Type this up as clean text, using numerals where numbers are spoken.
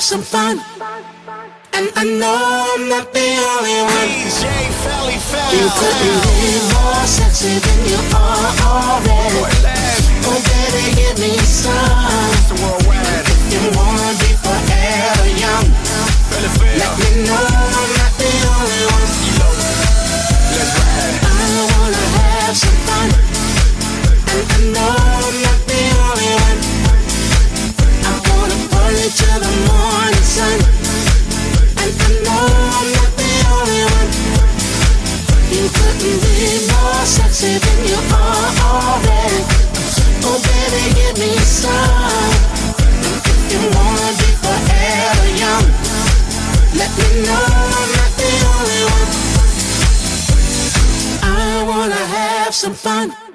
have some fun. And I know I'm not the only one. DJ Felly Fel. You couldn't be more sexy than you are already. Oh baby, give me some. If you wanna be forever young, let me know I'm not the only one. I wanna have some fun. And I know I'm not the only one. I wanna party till the morning sun. And I know I'm not the only one. You couldn't be more sexy than you are already. Oh baby, give me some. If you wanna be forever young, let me know I'm not the only one. I wanna have some fun.